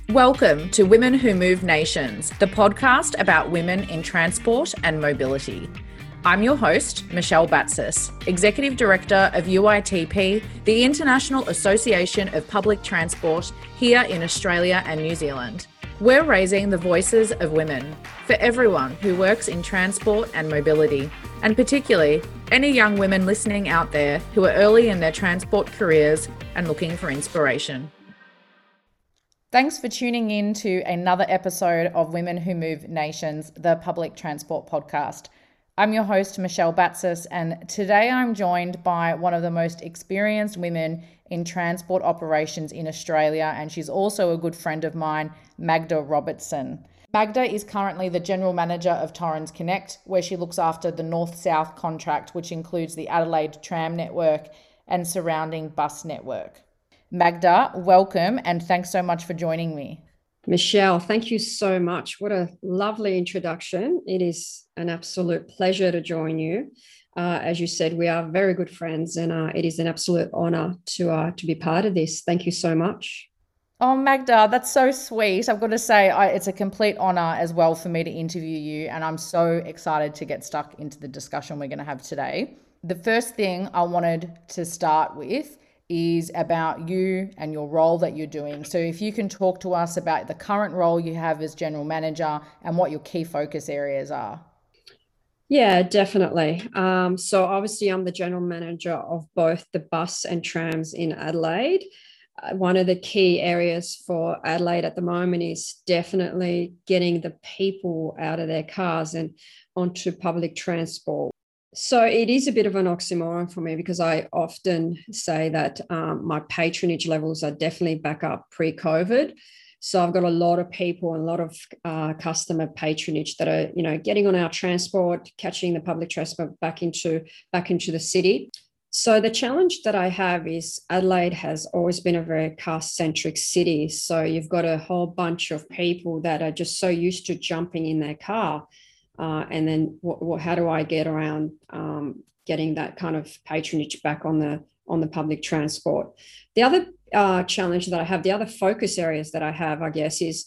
Welcome to Women Who Move Nations, the podcast about women in transport and mobility. I'm your host, Michelle Batsis, Executive Director of UITP, the International Association of Public Transport here in Australia and New Zealand. We're raising the voices of women for everyone who works in transport and mobility, and particularly any young women listening out there who are early in their transport careers and looking for inspiration. Thanks for tuning in to another episode of Women Who Move Nations, the public transport podcast. I'm your host, Michelle Batsis, and today I'm joined by one of the most experienced women in transport operations in Australia, and she's also a good friend of mine, Magda Robertson. Magda is currently the General Manager of Torrens Connect, where she looks after the North-South contract, which includes the Adelaide tram network and surrounding bus network. Magda, welcome, and thanks so much for joining me. Michelle, thank you so much. What a lovely introduction. It is an absolute pleasure to join you. As you said, we are very good friends, and it is an absolute honour to be part of this. Thank you so much. Oh, Magda, that's so sweet. I've got to say, it's a complete honour as well for me to interview you, and I'm so excited to get stuck into the discussion we're going to have today. The first thing I wanted to start with is about you and your role that you're doing. So if you can talk to us about the current role you have as General Manager and what your key focus areas are. Yeah, definitely. So obviously I'm the General Manager of both the bus and trams in Adelaide. One of the key areas for Adelaide at the moment is definitely getting the people out of their cars and onto public transport. So it is a bit of an oxymoron for me because I often say that my patronage levels are definitely back up pre-COVID. So I've got a lot of people and a lot of customer patronage that are, getting on our transport, catching the public transport back into the city. So the challenge that I have is Adelaide has always been a very car-centric city. So you've got a whole bunch of people that are just so used to jumping in their car. And then how do I get around getting that kind of patronage back on the public transport? The other challenge that I have, the other focus areas that I have, I guess, is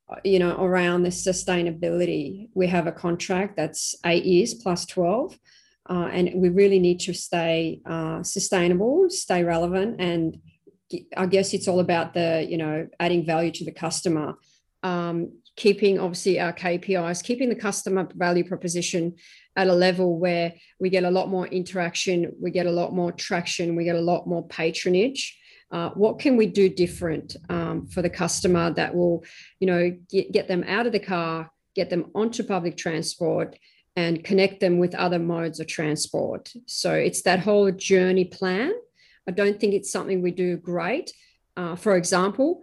around the sustainability. We have a contract that's 8 years plus 12, and we really need to stay sustainable, stay relevant, and I guess it's all about adding value to the customer. Keeping obviously our KPIs, keeping the customer value proposition at a level where we get a lot more interaction, we get a lot more traction, we get a lot more patronage. What can we do different for the customer that will, get them out of the car, get them onto public transport and connect them with other modes of transport? So it's that whole journey plan. I don't think it's something we do great. For example,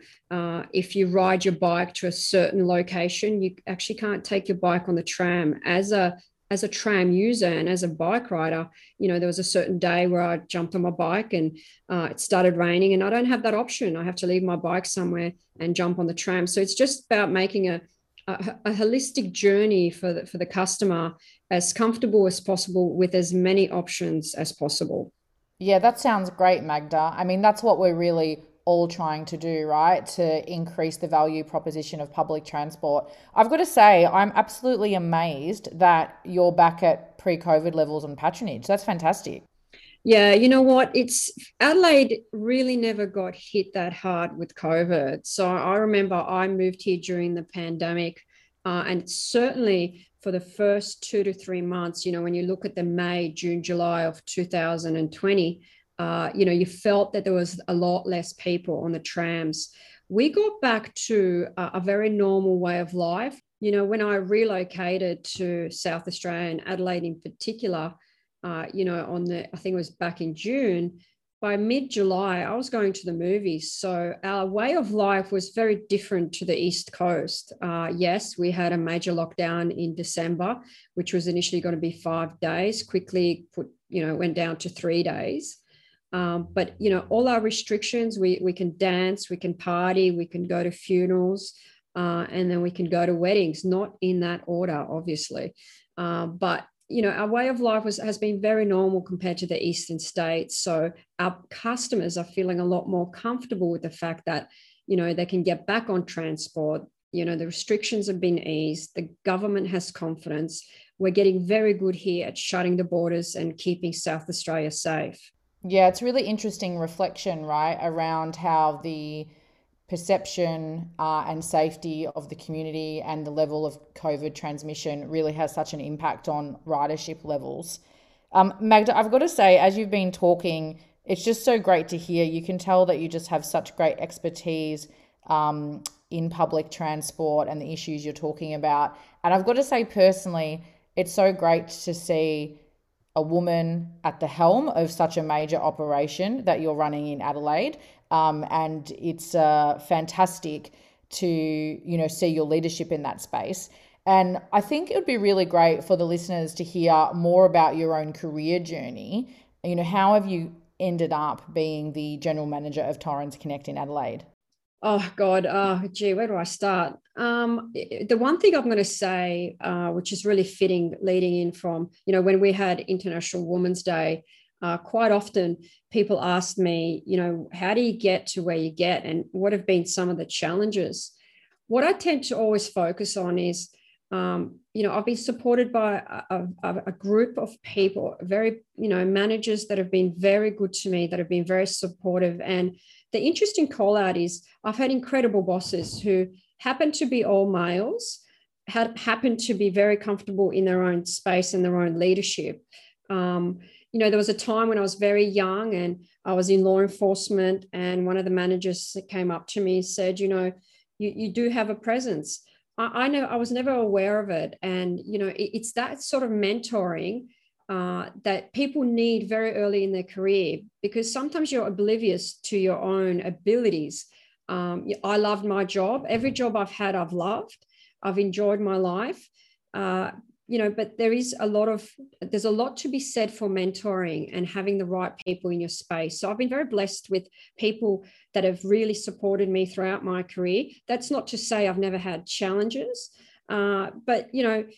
if you ride your bike to a certain location, you actually can't take your bike on the tram. As a tram user and as a bike rider, there was a certain day where I jumped on my bike and it started raining and I don't have that option. I have to leave my bike somewhere and jump on the tram. So it's just about making a holistic journey for the customer as comfortable as possible with as many options as possible. Yeah, that sounds great, Magda. I mean, that's what we're really all trying to do, right? To increase the value proposition of public transport. I've got to say, I'm absolutely amazed that you're back at pre-COVID levels on patronage. That's fantastic. Yeah, you know what? Adelaide really never got hit that hard with COVID. So I remember I moved here during the pandemic, and certainly for the first 2 to 3 months, when you look at the May, June, July of 2020, you felt that there was a lot less people on the trams. We got back to a very normal way of life. When I relocated to South Australia and Adelaide in particular, I think it was back in June, by mid-July, I was going to the movies. So our way of life was very different to the East Coast. Yes, we had a major lockdown in December, which was initially going to be 5 days, quickly went down to 3 days. But all our restrictions, we can dance, we can party, we can go to funerals, and then we can go to weddings, not in that order, obviously. But our way of life has been very normal compared to the eastern states. So our customers are feeling a lot more comfortable with the fact that, they can get back on transport. The restrictions have been eased. The government has confidence. We're getting very good here at shutting the borders and keeping South Australia safe. Yeah, it's really interesting reflection, right, around how the perception and safety of the community and the level of COVID transmission really has such an impact on ridership levels. Magda, I've got to say, as you've been talking, it's just so great to hear. You can tell that you just have such great expertise in public transport and the issues you're talking about. And I've got to say, personally, it's so great to see a woman at the helm of such a major operation that you're running in Adelaide. And it's fantastic to, see your leadership in that space. And I think it would be really great for the listeners to hear more about your own career journey. How have you ended up being the general manager of Torrens Connect in Adelaide? Oh God, where do I start? The one thing I'm going to say, which is really fitting, leading in from, when we had International Women's Day, quite often people asked me, how do you get to where you get, and what have been some of the challenges? What I tend to always focus on is, I've been supported by a group of people, very, managers that have been very good to me, that have been very supportive. And the interesting call out is I've had incredible bosses who happen to be all males, happen to be very comfortable in their own space and their own leadership. There was a time when I was very young and I was in law enforcement, and one of the managers came up to me and said, you do have a presence. I know I was never aware of it. And, it's that sort of mentoring that people need very early in their career, because sometimes you're oblivious to your own abilities. I loved my job. Every job I've had, I've loved. I've enjoyed my life. But there's a lot to be said for mentoring and having the right people in your space. So I've been very blessed with people that have really supported me throughout my career. That's not to say I've never had challenges, but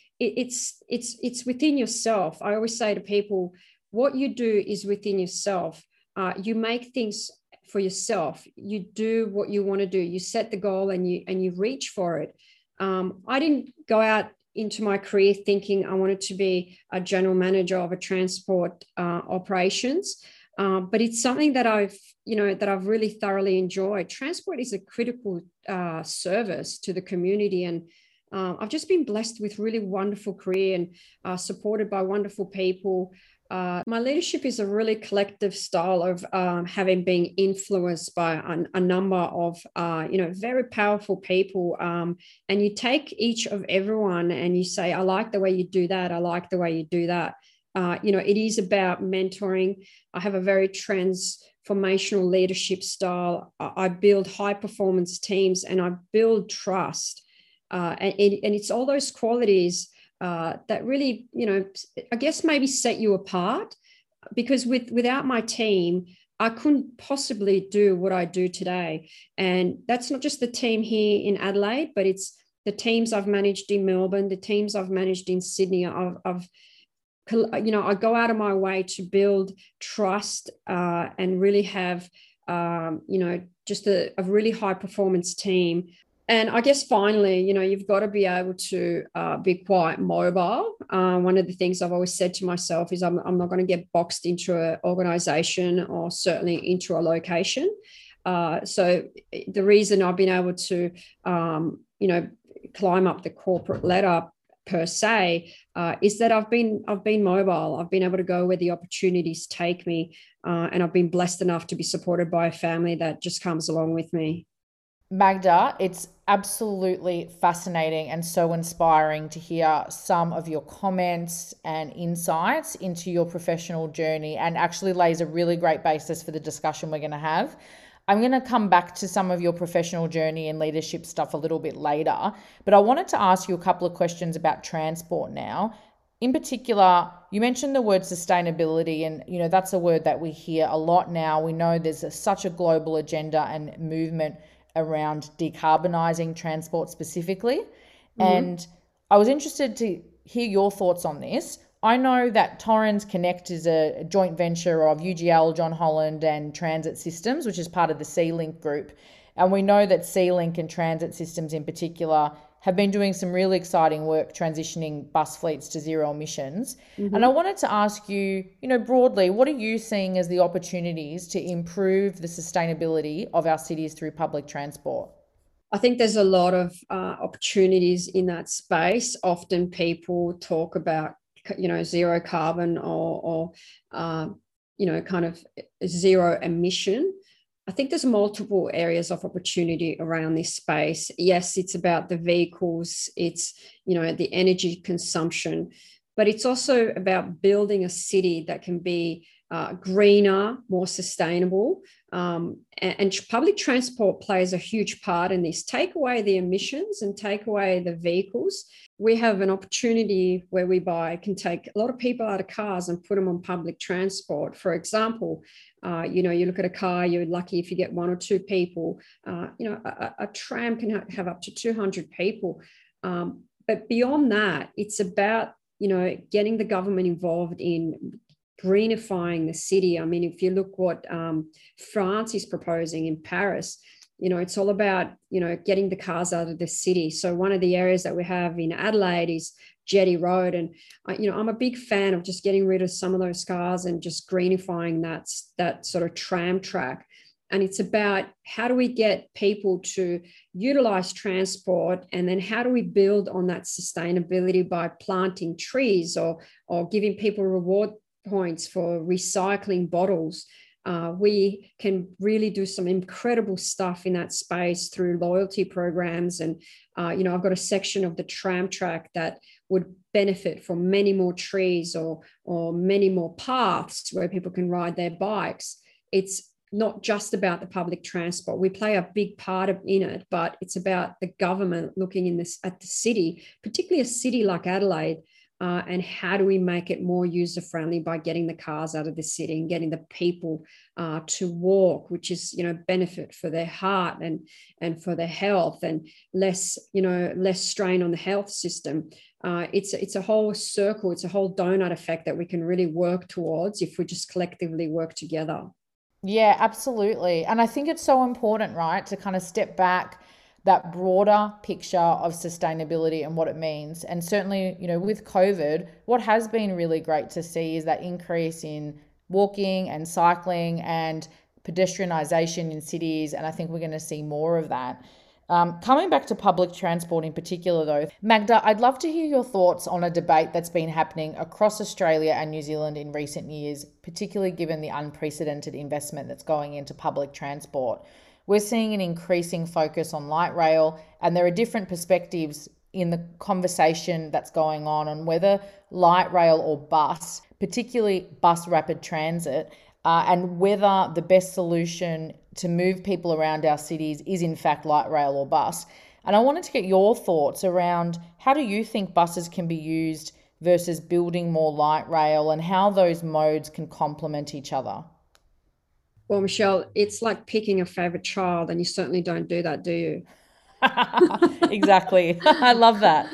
it's within yourself. I always say to people, what you do is within yourself. You make things for yourself. You do what you want to do. You set the goal and you reach for it. I didn't go out into my career thinking I wanted to be a general manager of a transport operations, but it's something that I've really thoroughly enjoyed. Transport is a critical service to the community, and I've just been blessed with really wonderful career and supported by wonderful people. My leadership is a really collective style of having been influenced by a number of, very powerful people. And you take each of everyone and you say, I like the way you do that. I like the way you do that. It is about mentoring. I have a very transformational leadership style. I build high performance teams and I build trust. And it's all those qualities that really, I guess maybe set you apart, because without my team, I couldn't possibly do what I do today. And that's not just the team here in Adelaide, but it's the teams I've managed in Melbourne, the teams I've managed in Sydney. I go out of my way to build trust and really have, just a really high performance team. And I guess finally, you've got to be able to be quite mobile. One of the things I've always said to myself is I'm not going to get boxed into an organization or certainly into a location. So the reason I've been able to, climb up the corporate ladder per se is that I've been mobile. I've been able to go where the opportunities take me, and I've been blessed enough to be supported by a family that just comes along with me. Magda, it's absolutely fascinating and so inspiring to hear some of your comments and insights into your professional journey, and actually lays a really great basis for the discussion we're going to have. I'm going to come back to some of your professional journey and leadership stuff a little bit later, but I wanted to ask you a couple of questions about transport now. In particular, you mentioned the word sustainability, and that's a word that we hear a lot now. We know there's such a global agenda and movement around decarbonising transport specifically. Mm-hmm. And I was interested to hear your thoughts on this. I know that Torrens Connect is a joint venture of UGL, John Holland and Transit Systems, which is part of the C-Link group. And we know that Sea-Link and transit systems in particular have been doing some really exciting work transitioning bus fleets to zero emissions. And I wanted to ask you, broadly, what are you seeing as the opportunities to improve the sustainability of our cities through public transport? I think there's a lot of opportunities in that space. Often people talk about, zero carbon or kind of zero emission. I think there's multiple areas of opportunity around this space. Yes, it's about the vehicles, it's, the energy consumption, but it's also about building a city that can be greener, more sustainable. And public transport plays a huge part in this. Take away the emissions and take away the vehicles. We have an opportunity where can take a lot of people out of cars and put them on public transport. For example, you look at a car, you're lucky if you get one or two people. A tram can have up to 200 people. But beyond that, it's about, getting the government involved in greenifying the city. I mean, if you look what France is proposing in Paris, it's all about, getting the cars out of the city. So one of the areas that we have in Adelaide is Jetty Road. And, I'm a big fan of just getting rid of some of those cars and just greenifying that sort of tram track. And it's about how do we get people to utilize transport, and then how do we build on that sustainability by planting trees or giving people reward points for recycling bottles. We can really do some incredible stuff in that space through loyalty programs. And, I've got a section of the tram track that would benefit from many more trees or many more paths where people can ride their bikes. It's not just about the public transport. We play a big part in it, but it's about the government looking at the city, particularly a city like Adelaide, and how do we make it more user-friendly by getting the cars out of the city and getting the people to walk, which is, benefit for their heart and for their health, and less strain on the health system. It's a whole circle, it's a whole donut effect that we can really work towards if we just collectively work together. Yeah, absolutely. And I think it's so important, right, to kind of step back that broader picture of sustainability and what it means. And certainly, with COVID, what has been really great to see is that increase in walking and cycling and pedestrianisation in cities. And I think we're going to see more of that. Coming back to public transport in particular, though, Magda, I'd love to hear your thoughts on a debate that's been happening across Australia and New Zealand in recent years, particularly given the unprecedented investment that's going into public transport. We're seeing an increasing focus on light rail, and there are different perspectives in the conversation that's going on whether light rail or bus, particularly bus rapid transit, and whether the best solution to move people around our cities is in fact light rail or bus. And I wanted to get your thoughts around how do you think buses can be used versus building more light rail, and how those modes can complement each other? Well, Michelle, it's like picking a favorite child, and you certainly don't do that, do you? Exactly. I love that.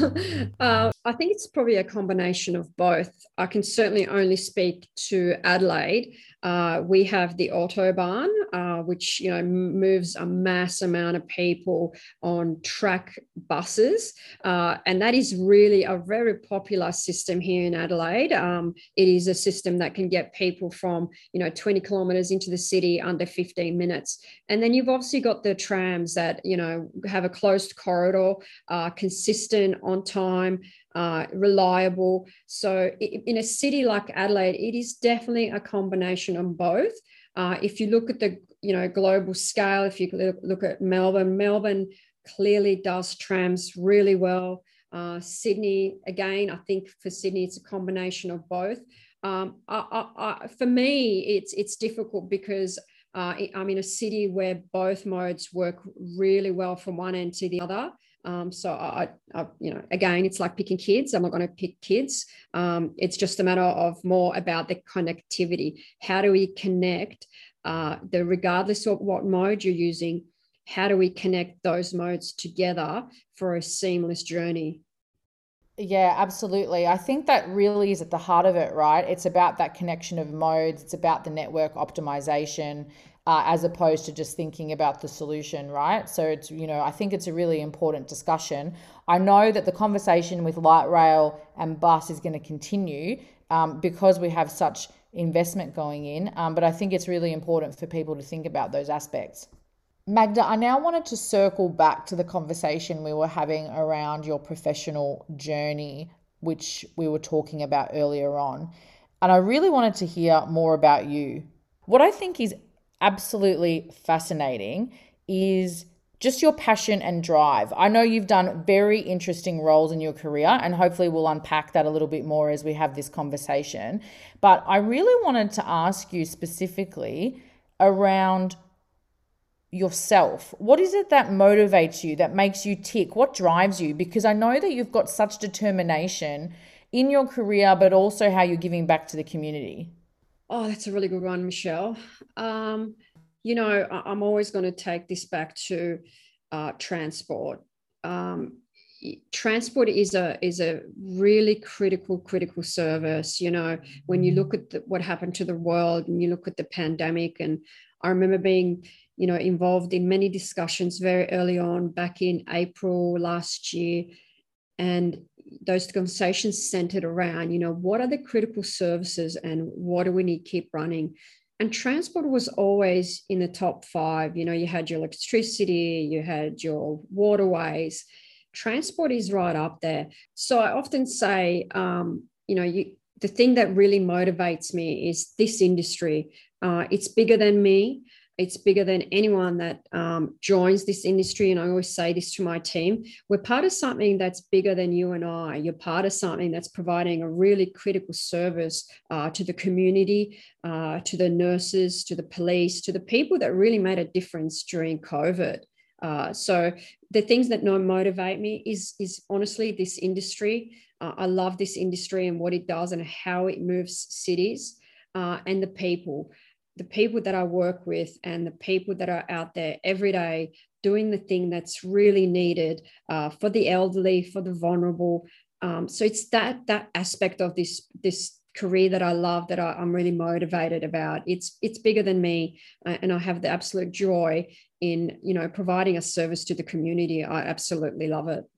I think it's probably a combination of both. I can certainly only speak to Adelaide. We have the Autobahn, which moves a mass amount of people on track buses, and that is really a very popular system here in Adelaide. It is a system that can get people from 20 kilometres into the city under 15 minutes. And then you've obviously got the trams that have a closed corridor, consistent, on time, reliable. So in a city like Adelaide, it is definitely a combination of both. If you look at the global scale, if you look at Melbourne clearly does trams really well. Sydney, again, I think for Sydney it's a combination of both. For me, it's difficult because I'm in a city where both modes work really well from one end to the other. So again, it's like picking kids. I'm not going to pick kids. It's just a matter of more about the connectivity. How do we connect regardless of what mode you're using? How do we connect those modes together for a seamless journey? Yeah, absolutely. I think that really is at the heart of it, right? It's about that connection of modes. It's about the network optimization. as opposed to just thinking about the solution, right? So it's, I think it's a really important discussion. I know that the conversation with light rail and bus is going to continue because we have such investment going in, but I think it's really important for people to think about those aspects. Magda, I now wanted to circle back to the conversation we were having around your professional journey, which we were talking about earlier on. And I really wanted to hear more about you. What I think is absolutely fascinating is just your passion and drive. I know you've done very interesting roles in your career, and hopefully we'll unpack that a little bit more as we have this conversation. But I really wanted to ask you specifically around yourself. What is it that motivates you, that makes you tick? What drives you? Because I know that you've got such determination in your career, but also how you're giving back to the community. Oh, that's a really good one, Michelle. I'm always going to take this back to transport. Transport is a really critical service. When you look at what happened to the world and you look at the pandemic, and I remember being involved in many discussions very early on back in April last year, and those conversations centered around, what are the critical services and what do we need to keep running? And transport was always in the top 5. You had your electricity, you had your waterways. Transport is right up there. So I often say, the thing that really motivates me is this industry. It's bigger than me. It's bigger than anyone that joins this industry. And I always say this to my team: we're part of something that's bigger than you and I. You're part of something that's providing a really critical service to the community, to the nurses, to the police, to the people that really made a difference during COVID. So the things that motivate me is honestly this industry. I love this industry and what it does and how it moves cities, and the people that I work with and the people that are out there every day doing the thing that's really needed for the elderly, for the vulnerable. So it's that aspect of this career that I love, that I'm really motivated about. It's bigger than me, and I have the absolute joy in providing a service to the community. I absolutely love it.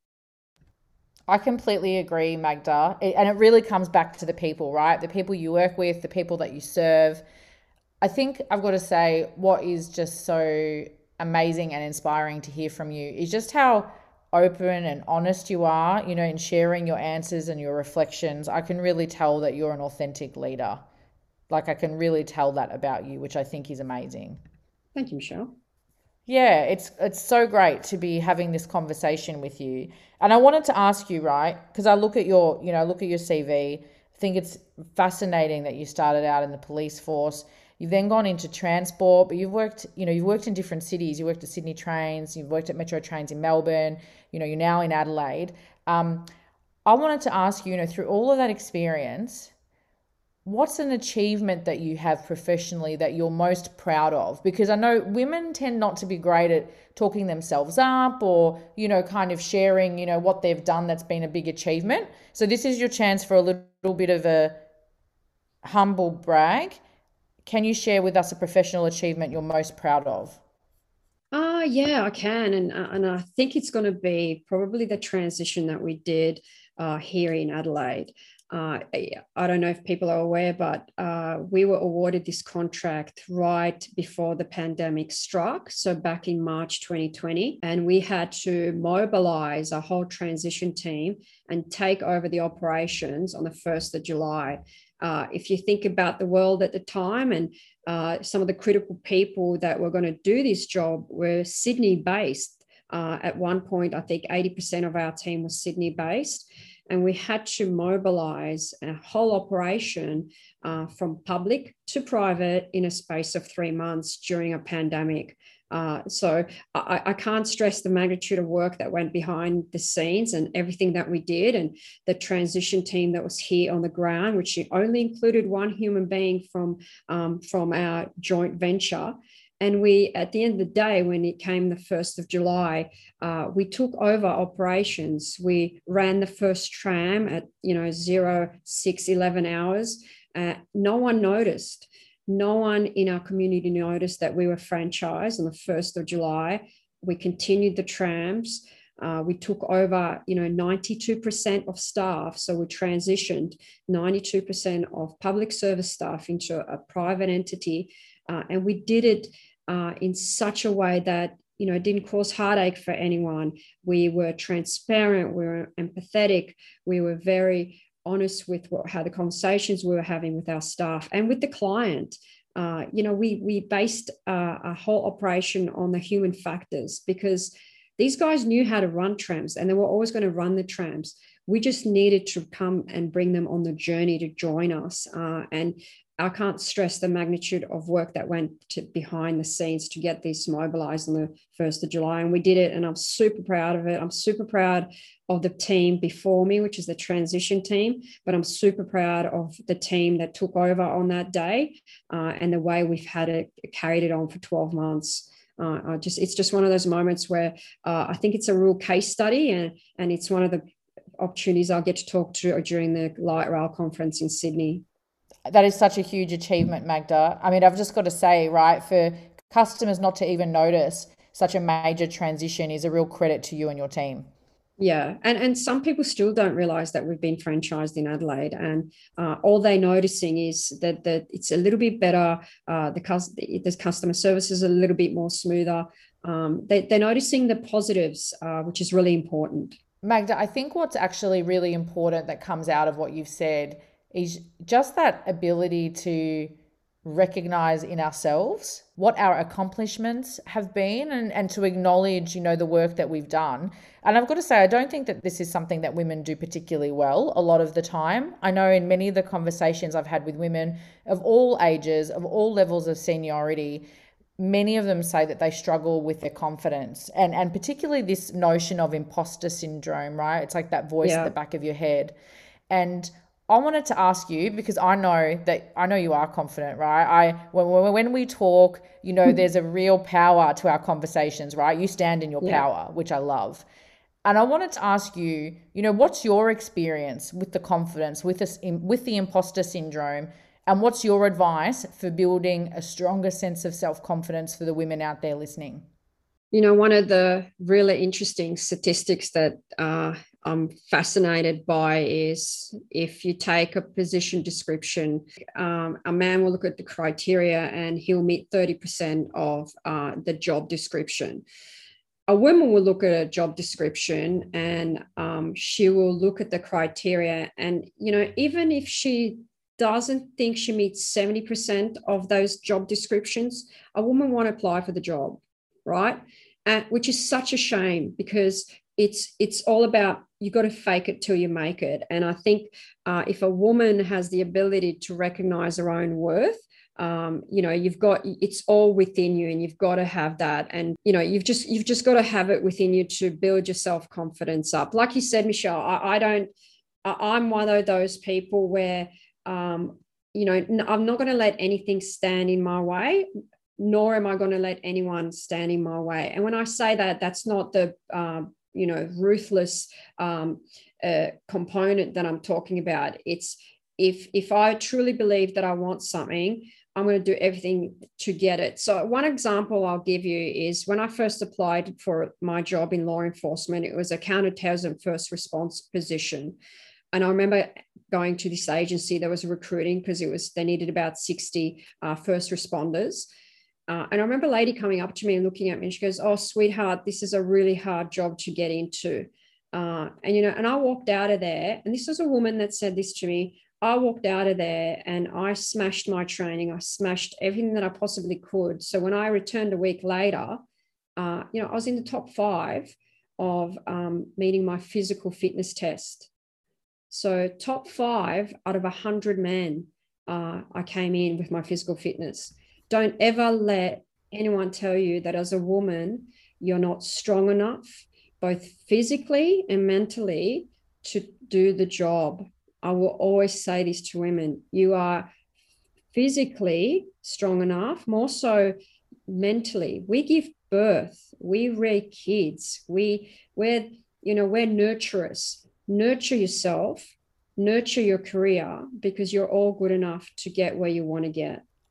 I completely agree, Magda. And it really comes back to the people, right? The people you work with, the people that you serve. I think I've got to say, what is just so amazing and inspiring to hear from you is just how open and honest you are, in sharing your answers and your reflections. I can really tell that you're an authentic leader. Like, I can really tell that about you, which I think is amazing. Thank you, Michelle. Yeah, it's so great to be having this conversation with you. And I wanted to ask you, right, because I look at your CV, I think it's fascinating that you started out in the police force. You've then gone into transport, but you've worked in different cities. You worked at Sydney Trains, you've worked at Metro Trains in Melbourne, you're now in Adelaide. I wanted to ask you, through all of that experience, what's an achievement that you have professionally that you're most proud of? Because I know women tend not to be great at talking themselves up or, kind of sharing, what they've done that's been a big achievement. So this is your chance for a little bit of a humble brag. Can you share with us a professional achievement you're most proud of? Yeah, I can. And I think it's going to be probably the transition that we did here in Adelaide. I don't know if people are aware, but we were awarded this contract right before the pandemic struck. So back in March 2020, and we had to mobilize a whole transition team and take over the operations on the 1st of July. If you think about the world at the time and some of the critical people that were going to do this job were Sydney based. At one point, I think 80% of our team was Sydney based. And we had to mobilize a whole operation from public to private in a space of 3 months during a pandemic. So I can't stress the magnitude of work that went behind the scenes and everything that we did, and the transition team that was here on the ground, which only included one human being from our joint venture. And we, at the end of the day, when it came the 1st of July, we took over operations. We ran the first tram at 06:11 hours. No one noticed. No one in our community noticed that we were franchised on the 1st of July. We continued the trams. We took over, 92% of staff. So we transitioned 92% of public service staff into a private entity. And we did it in such a way that, it didn't cause heartache for anyone. We were transparent. We were empathetic. We were very honest with how the conversations we were having with our staff and with the client. We based a whole operation on the human factors, because these guys knew how to run trams and they were always going to run the trams. We just needed to come and bring them on the journey to join us. And I can't stress the magnitude of work that went behind the scenes to get this mobilized on the 1st of July. And we did it, and I'm super proud of it. I'm super proud of the team before me, which is the transition team, but I'm super proud of the team that took over on that day and the way we've carried it on for 12 months. It's just one of those moments where I think it's a real case study, and it's one of the opportunities I'll get to talk to during the Light Rail conference in Sydney. That is such a huge achievement, Magda. I mean, I've just got to say, right, for customers not to even notice such a major transition is a real credit to you and your team. Yeah, and some people still don't realise that we've been franchised in Adelaide, and all they're noticing is that it's a little bit better. The customer service is a little bit more smoother. They're noticing the positives, which is really important. Magda, I think what's actually really important that comes out of what you've said is just that ability to recognize in ourselves what our accomplishments have been, and to acknowledge, the work that we've done. And I've got to say, I don't think that this is something that women do particularly well a lot of the time. I know in many of the conversations I've had with women of all ages, of all levels of seniority, many of them say that they struggle with their confidence, and particularly this notion of imposter syndrome, right? It's like that voice at the back of your head. And I wanted to ask you, because I know you are confident, right? When we talk, there's a real power to our conversations, right? You stand in your power, which I love. And I wanted to ask you, what's your experience with the confidence, with the imposter syndrome, and what's your advice for building a stronger sense of self-confidence for the women out there listening? One of the really interesting statistics that I'm fascinated by is, if you take a position description, a man will look at the criteria and he'll meet 30% of the job description. A woman will look at a job description and she will look at the criteria, and even if she doesn't think she meets 70% of those job descriptions, a woman won't apply for the job, right? Which is such a shame, because it's all about, you got to fake it till you make it. And I think if a woman has the ability to recognize her own worth, it's all within you, and you've got to have that. And you've just got to have it within you to build your self-confidence up. Like you said, Michelle, I'm one of those people where I'm not going to let anything stand in my way, nor am I going to let anyone stand in my way. And when I say that, that's not the ruthless component that I'm talking about. It's if I truly believe that I want something, I'm going to do everything to get it. So one example I'll give you is when I first applied for my job in law enforcement, it was a counterterrorism first response position. And I remember going to this agency that was recruiting, because they needed about 60 first responders. And I remember a lady coming up to me and looking at me, and she goes, "Oh, sweetheart, this is a really hard job to get into." And I walked out of there, and this was a woman that said this to me. I walked out of there and I smashed my training. I smashed everything that I possibly could. So when I returned a week later, I was in the top 5 of meeting my physical fitness test. So top 5 out of 100 men, I came in with my physical fitness. Don't ever let anyone tell you that as a woman, you're not strong enough, both physically and mentally, to do the job. I will always say this to women: you are physically strong enough, more so mentally. We give birth, we rear kids, we're nurturers. Nurture yourself, nurture your career, because you're all good enough to get where you want to get.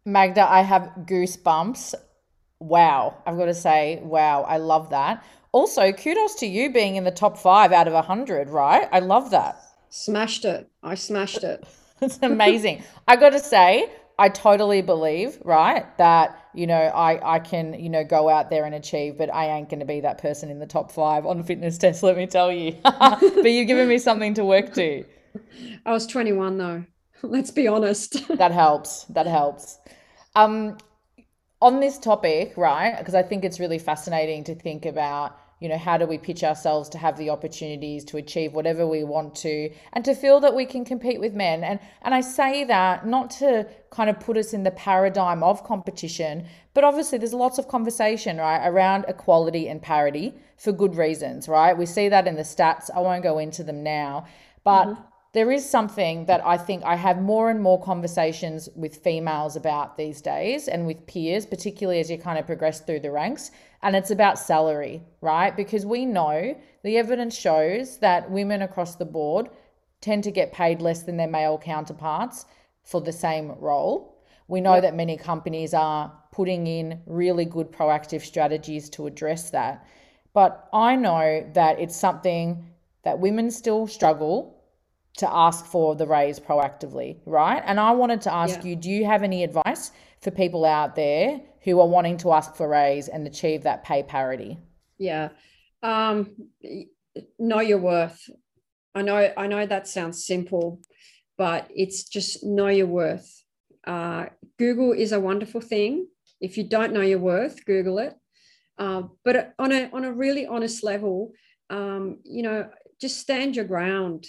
Magda, I have goosebumps. Wow. I've got to say, wow, I love that. Also, kudos to you being in the top 5 out of 100, right? I love that. Smashed it. I smashed it. It's amazing. I got to say, I totally believe, right, that, I can, go out there and achieve, but I ain't going to be that person in the top 5 on fitness test, let me tell you. But you've given me something to work to. I was 21 though. Let's be honest. That helps. That helps. Um, on this topic, right? Because I think it's really fascinating to think about, how do we pitch ourselves to have the opportunities to achieve whatever we want to and to feel that we can compete with men. And I say that not to kind of put us in the paradigm of competition, but obviously there's lots of conversation, right, around equality and parity for good reasons, right? We see that in the stats. I won't go into them now, but Mhm. there is something that I think I have more and more conversations with females about these days and with peers, particularly as you kind of progress through the ranks. And it's about salary, right? Because we know the evidence shows that women across the board tend to get paid less than their male counterparts for the same role. We know Yep. that many companies are putting in really good proactive strategies to address that. But I know that it's something that women still struggle to ask for the raise proactively, right? And I wanted to ask Yeah. you, do you have any advice for people out there who are wanting to ask for raise and achieve that pay parity? Yeah. Um, know your worth. I know that sounds simple, but it's just know your worth. Uh, Google is a wonderful thing. If you don't know your worth, Google it. But on a really honest level, just stand your ground.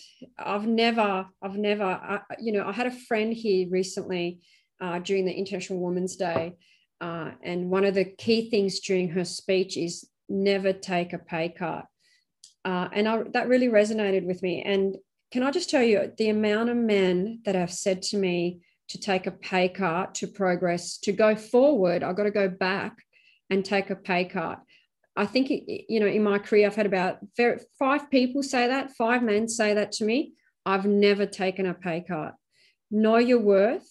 I had a friend here recently during the International Women's Day, and one of the key things during her speech is never take a pay cut. That really resonated with me. And can I just tell you the amount of men that have said to me to take a pay cut to progress, to go forward, I've got to go back and take a pay cut. I think, in my career, I've had about 5 people say that, 5 men say that to me. I've never taken a pay cut. Know your worth,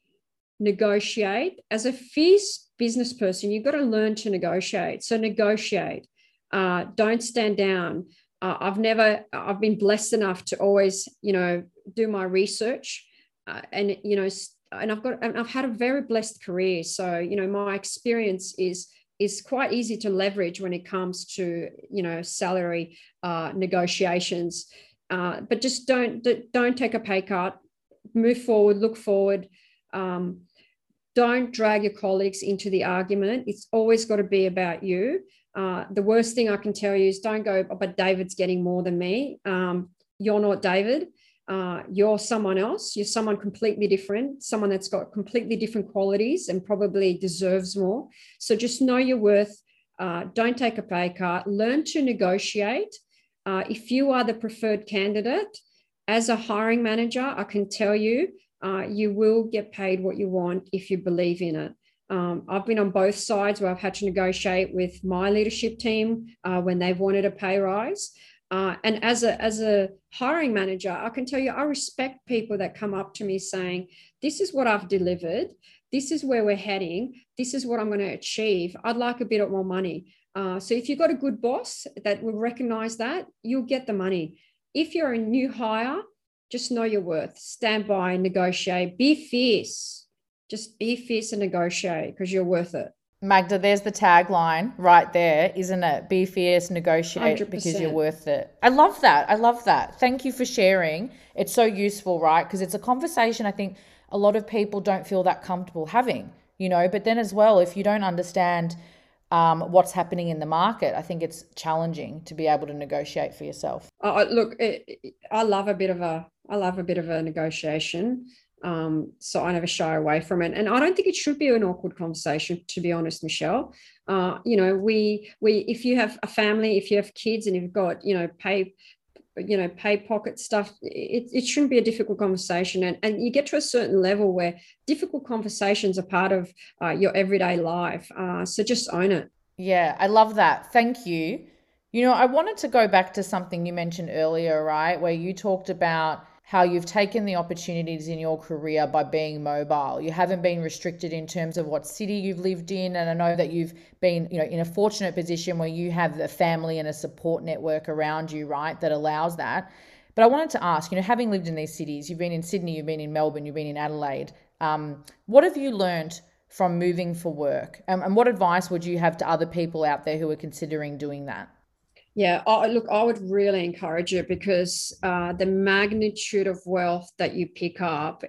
negotiate. As a fierce business person, you've got to learn to negotiate. So negotiate. Don't stand down. I've been blessed enough to always, do my research, and I've had a very blessed career. So, my experience is quite easy to leverage when it comes to, salary negotiations. But just don't take a pay cut. Move forward, look forward. Um, don't drag your colleagues into the argument. It's always got to be about you. The worst thing I can tell you is don't go, oh, but David's getting more than me. You're not David. You're someone else. You're someone completely different, someone that's got completely different qualities and probably deserves more. So just know your worth. Don't take a pay cut. Learn to negotiate. If you are the preferred candidate, as a hiring manager, I can tell you, you will get paid what you want if you believe in it. I've been on both sides where I've had to negotiate with my leadership team when they've wanted a pay rise. And as a hiring manager, I can tell you, I respect people that come up to me saying, this is what I've delivered. This is where we're heading. This is what I'm going to achieve. I'd like a bit more money. So if you've got a good boss that will recognize that, you'll get the money. If you're a new hire, just know your worth. Stand by, negotiate, be fierce. Just be fierce and negotiate because you're worth it. Magda, there's the tagline right there, isn't it? Be fierce, negotiate because you're 100%. worth it. I love that. I love that. Thank you for sharing. It's so useful, right? Because it's a conversation I think a lot of people don't feel that comfortable having, but then as well, if you don't understand what's happening in the market, I think it's challenging to be able to negotiate for yourself. Look, I love a bit of a negotiation. So I never shy away from it, and I don't think it should be an awkward conversation, to be honest, Michelle. We if you have a family, if you have kids, and you've got pay pocket stuff, it shouldn't be a difficult conversation, and you get to a certain level where difficult conversations are part of your everyday life. So just own it. Yeah, I love that. Thank you. I wanted to go back to something you mentioned earlier, right? Where you talked about how you've taken the opportunities in your career by being mobile. You haven't been restricted in terms of what city you've lived in. And I know that you've been, in a fortunate position where you have a family and a support network around you, right, that allows that. But I wanted to ask, having lived in these cities, you've been in Sydney, you've been in Melbourne, you've been in Adelaide. What have you learned from moving for work? And what advice would you have to other people out there who are considering doing that? Yeah, look, I would really encourage it because the magnitude of wealth that you pick up,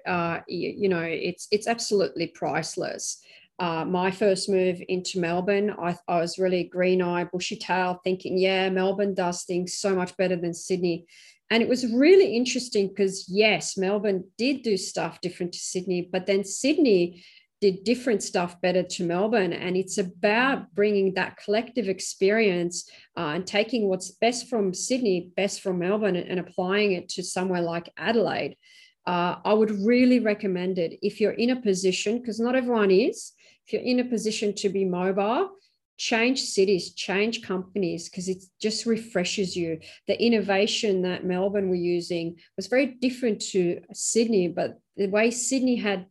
it's absolutely priceless. My first move into Melbourne, I was really green-eyed, bushy-tailed, thinking, yeah, Melbourne does things so much better than Sydney. And it was really interesting because, yes, Melbourne did do stuff different to Sydney, but then Sydney did different stuff better to Melbourne. And it's about bringing that collective experience and taking what's best from Sydney, best from Melbourne, and applying it to somewhere like Adelaide. I would really recommend it if you're in a position, because not everyone is, if you're in a position to be mobile, change cities, change companies, because it just refreshes you. The innovation that Melbourne were using was very different to Sydney, but the way Sydney had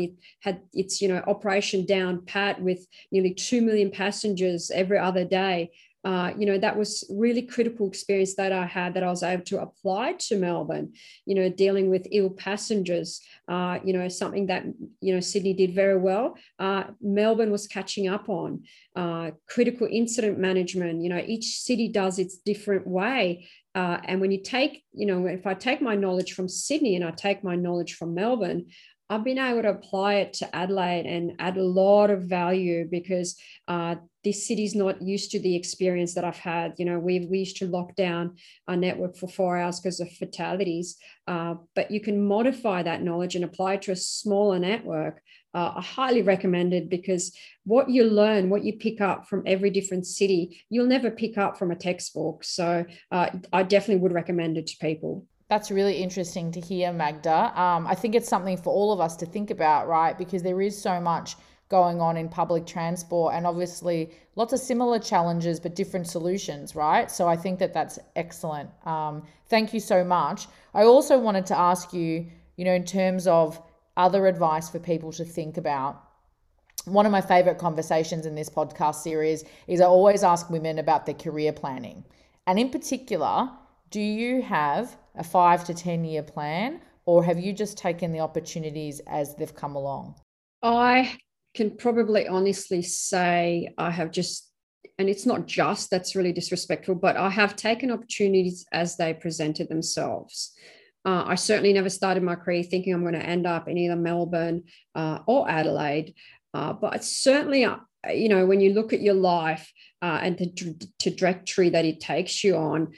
its operation down pat with nearly 2 million passengers every other day. That was really critical experience that I had that I was able to apply to Melbourne, dealing with ill passengers, something that, Sydney did very well. Melbourne was catching up on critical incident management. Each city does its different way. And when you take, if I take my knowledge from Sydney and I take my knowledge from Melbourne, I've been able to apply it to Adelaide and add a lot of value because this city's not used to the experience that I've had. We used to lock down our network for 4 hours because of fatalities, but you can modify that knowledge and apply it to a smaller network. I highly recommend it because what you learn, what you pick up from every different city, you'll never pick up from a textbook. So I definitely would recommend it to people. That's really interesting to hear, Magda. I think it's something for all of us to think about, right? Because there is so much going on in public transport and obviously lots of similar challenges but different solutions, right? So I think that that's excellent. Thank you so much. I also wanted to ask you, in terms of other advice for people to think about. One of my favorite conversations in this podcast series is I always ask women about their career planning. And in particular, do you have a 5 to 10 year plan, or have you just taken the opportunities as they've come along? I can probably honestly say I have just, and it's not just, that's really disrespectful, but I have taken opportunities as they presented themselves. I certainly never started my career thinking I'm going to end up in either Melbourne or Adelaide. But certainly, when you look at your life and the trajectory that it takes you on,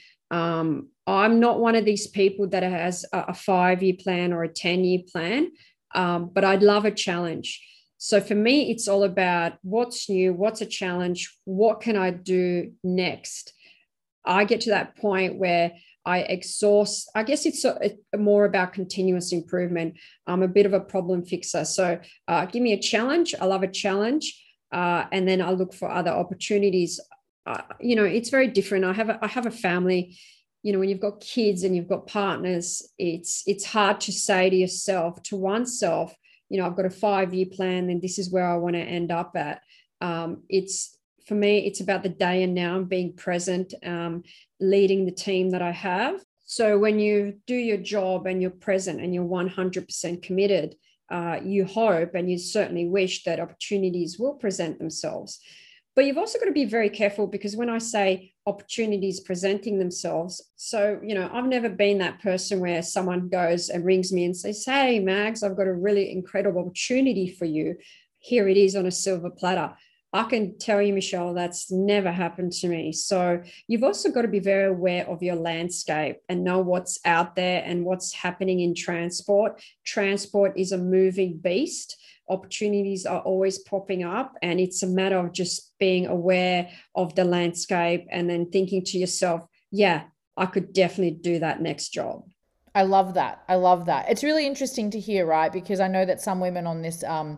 I'm not one of these people that has a 5-year plan or a 10-year plan, but I'd love a challenge. So for me, it's all about what's new, what's a challenge, what can I do next? I get to that point where I exhaust. I guess it's more about continuous improvement. I'm a bit of a problem fixer. So give me a challenge. I love a challenge. And then I look for other opportunities. It's very different. I have a family. When you've got kids and you've got partners, it's hard to say to oneself, I've got a 5-year plan, and this is where I want to end up at. For me, it's about the day and now, being present, leading the team that I have. So when you do your job and you're present and you're 100% committed, you hope and you certainly wish that opportunities will present themselves. But you've also got to be very careful, because when I say opportunities presenting themselves, so, I've never been that person where someone goes and rings me and says, hey, Mags, I've got a really incredible opportunity for you. Here it is on a silver platter. I can tell you, Michelle, that's never happened to me. So you've also got to be very aware of your landscape and know what's out there and what's happening in transport. Transport is a moving beast. Opportunities are always popping up, and it's a matter of just being aware of the landscape and then thinking to yourself, yeah, I could definitely do that next job. I love that. It's really interesting to hear, right? Because I know that some women on this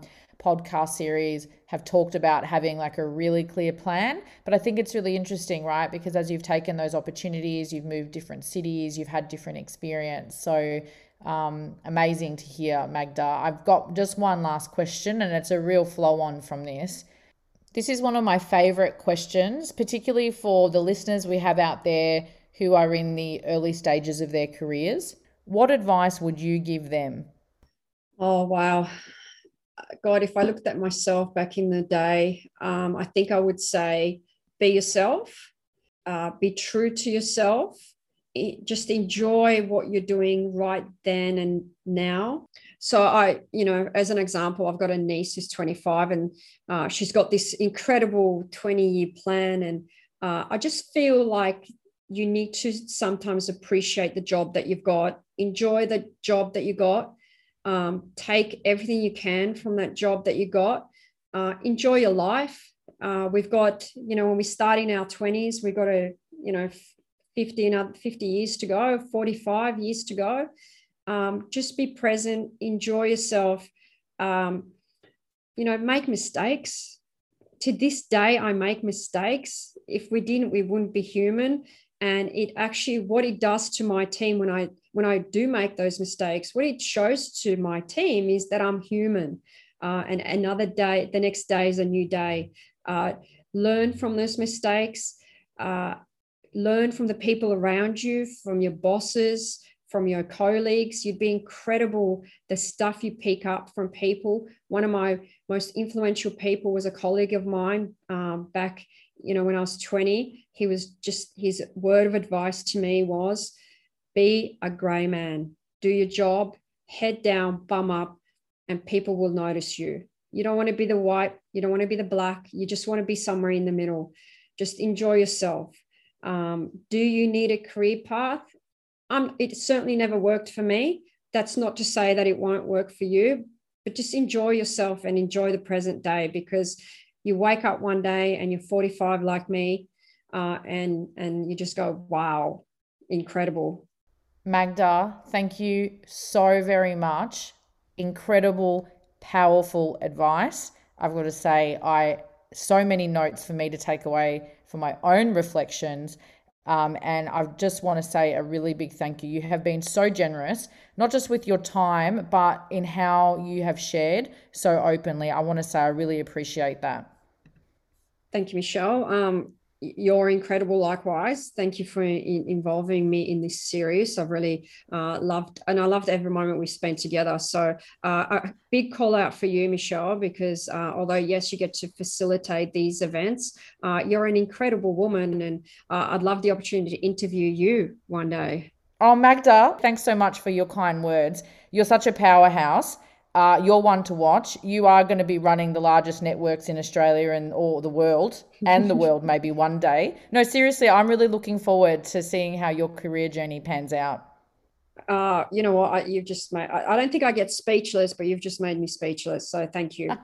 podcast series have talked about having like a really clear plan. But I think it's really interesting, right? Because as you've taken those opportunities, you've moved different cities, you've had different experience. So amazing to hear, Magda. I've got just one last question, and it's a real flow on from this. This is one of my favorite questions, particularly for the listeners we have out there who are in the early stages of their careers. What advice would you give them? Oh, wow. God, if I looked at myself back in the day, I think I would say be yourself, be true to yourself, just enjoy what you're doing right then and now. So as an example, I've got a niece who's 25 and she's got this incredible 20-year plan. And I just feel like you need to sometimes appreciate the job that you've got, enjoy the job that you got. Take everything you can from that job that you got. Enjoy your life. We've got, when we start in our 20s, we've got 50 years to go, 45 years to go. Just be present, enjoy yourself, make mistakes. To this day, I make mistakes. If we didn't, we wouldn't be human. And it actually, what it does to my team when I do make those mistakes, what it shows to my team is that I'm human. And another day, the next day is a new day. Learn from those mistakes. Learn from the people around you, from your bosses, from your colleagues. You'd be incredible, the stuff you pick up from people. One of my most influential people was a colleague of mine back, when I was 20. His word of advice to me was, be a grey man, do your job, head down, bum up, and people will notice you. You don't want to be the white, you don't want to be the black, you just want to be somewhere in the middle. Just enjoy yourself. Do you need a career path? It certainly never worked for me. That's not to say that it won't work for you, but just enjoy yourself and enjoy the present day, because you wake up one day and you're 45 like me, and you just go, wow, incredible. Magda, thank you so very much. Incredible, powerful advice. I've got to say, so many notes for me to take away for my own reflections. And I just want to say a really big thank you. You have been so generous, not just with your time, but in how you have shared so openly. I want to say I really appreciate that. Thank you, Michelle. You're incredible likewise. Thank you for involving me in this series. I've really loved every moment we spent together. So a big call out for you, Michelle, because although, yes, you get to facilitate these events, you're an incredible woman, and I'd love the opportunity to interview you one day. Oh, Magda, thanks so much for your kind words. You're such a powerhouse. You're one to watch. You are going to be running the largest networks in Australia or the world, and the world maybe one day. No, seriously, I'm really looking forward to seeing how your career journey pans out. You know what? You've just made, I don't think I get speechless, but you've just made me speechless. So thank you.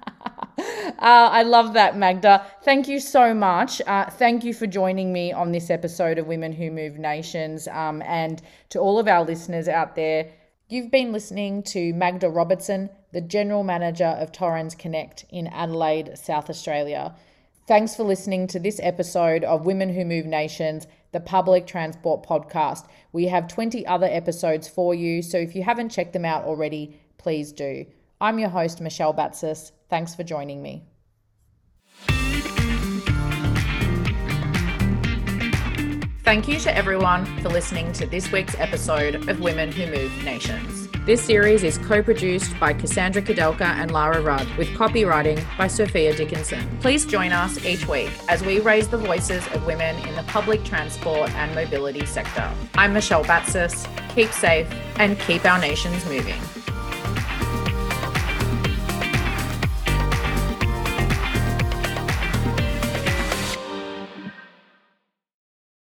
I love that, Magda. Thank you so much. Thank you for joining me on this episode of Women Who Move Nations. And to all of our listeners out there, you've been listening to Magda Robertson, the General Manager of Torrens Connect in Adelaide, South Australia. Thanks for listening to this episode of Women Who Move Nations, the public transport podcast. We have 20 other episodes for you, so if you haven't checked them out already, please do. I'm your host, Michelle Batsis. Thanks for joining me. Thank you to everyone for listening to this week's episode of Women Who Move Nations. This series is co-produced by Cassandra Kudelka and Lara Rudd, with copywriting by Sophia Dickinson. Please join us each week as we raise the voices of women in the public transport and mobility sector. I'm Michelle Batsis. Keep safe and keep our nations moving.